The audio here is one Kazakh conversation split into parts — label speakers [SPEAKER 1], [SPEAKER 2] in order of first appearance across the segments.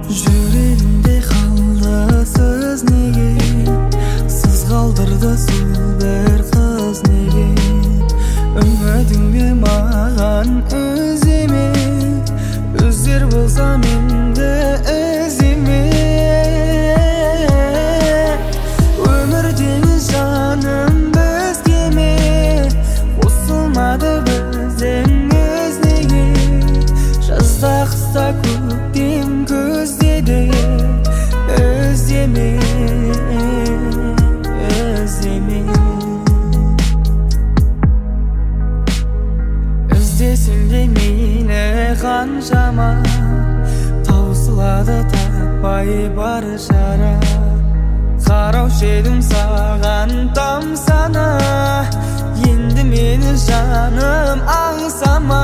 [SPEAKER 1] Жүрегімде қалды сіз неге, сіз қалдырды сол бір қыз неге. Үмітіңе маған өземе, өздер болса менді іздеме. Өмірдегі жаным бізгеме, қосылмады біздіңіз неге. Жазда қыста көктем көздеді, іздеме, іздеме. Іздесем де мейлі қаншама, таусылады таппай бар жара. Қараушы едім саған тамсана, енді мені жаным аңсама.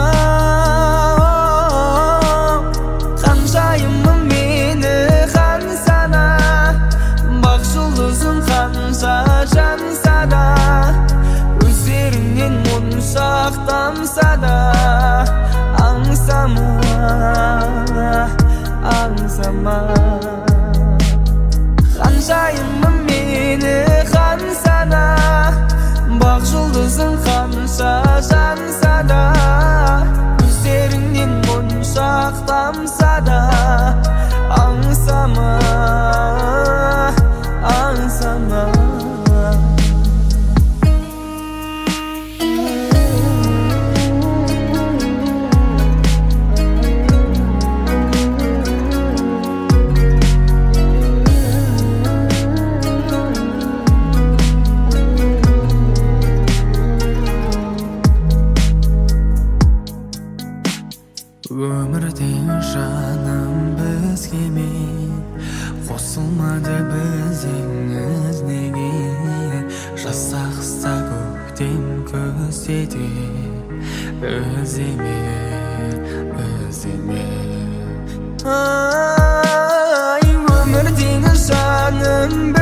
[SPEAKER 1] Қаншайымым мені қан сана, бақ жұлдызым қанша жанса да, өздеріңнен мұншақ тамса да, аңсама, аңсама. Қаншайымым мені қан сана, бақ жұлдызым қанша жанса да, өздеріңнен мұншақ тамса да, аңсама, аңсама. Өмірдегі жаным бізгеме, қосылмады біздіңіз неге. Жазда қыста көктем көздеді, іздеме, іздеме. Өмірдегі жаным